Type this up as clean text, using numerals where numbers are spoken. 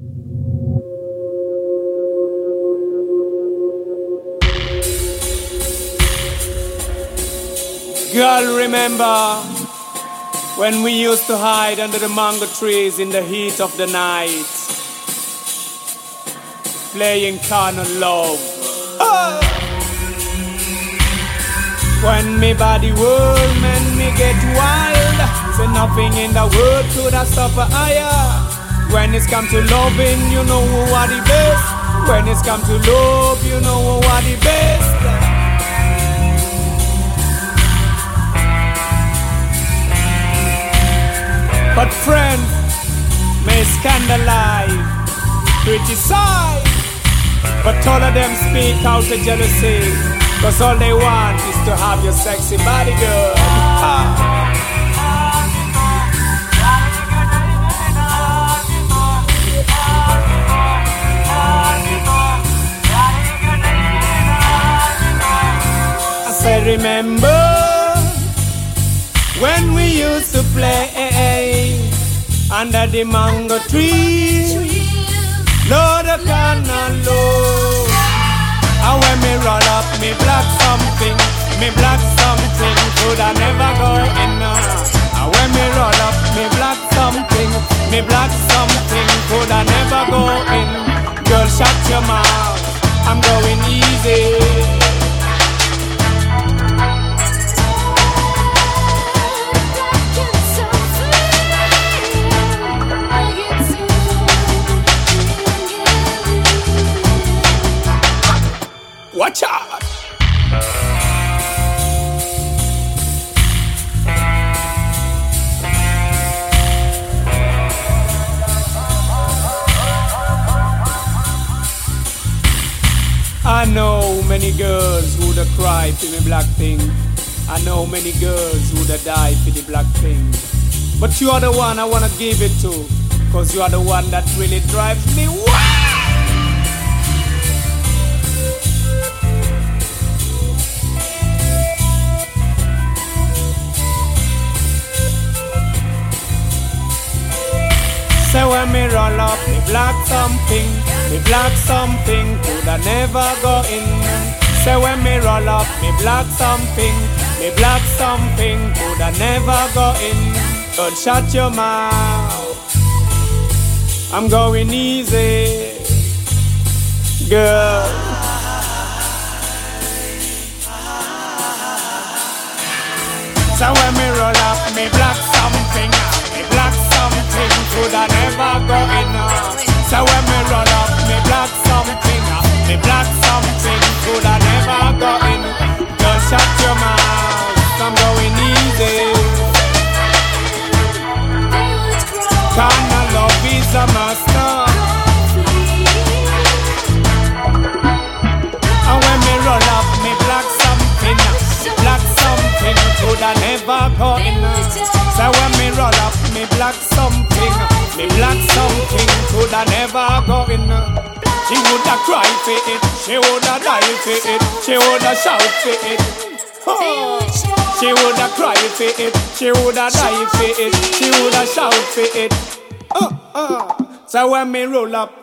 Girl, remember when we used to hide under the mango trees in the heat of the night, playing carnal love. When me body world, man, me get wild. So nothing in the world could have stopped a higher. When it's come to loving, you know who are the best. When it's come to love, you know who are the best. But friend, may scandalize, criticize, but all of them speak out of jealousy, cause all they want is to have your sexy body, girl. I said, remember when we used to play under the mango tree, Lord, I cannot love. And when me roll up, me black something, could I never go in. And when me roll up, me black something, could I never go in. Girl, shut your mouth, I'm going easy. Watch out! I know many girls who'd have cried for me black thing. I know many girls who'd have died for the black thing. But you are the one I wanna give it to, cause you are the one that really drives me wild. So when me roll up, me black something, could I never go in. So when me roll up, me black something, could I never go in. Don't shut your mouth, I'm going easy, girl. So when me roll up, me black something, could I never go in. So when me roll up, me black something, could I never go in. Just shut your mouth, I'm going easy. Carnal love is a master. And when me roll up, me black something, could I never go in. So when me roll up, me black something, could I never go in. She woulda cry for it, she woulda die for it, she woulda shout for it. She woulda cry for it, she woulda die for it, she woulda shout for it. So when me roll up,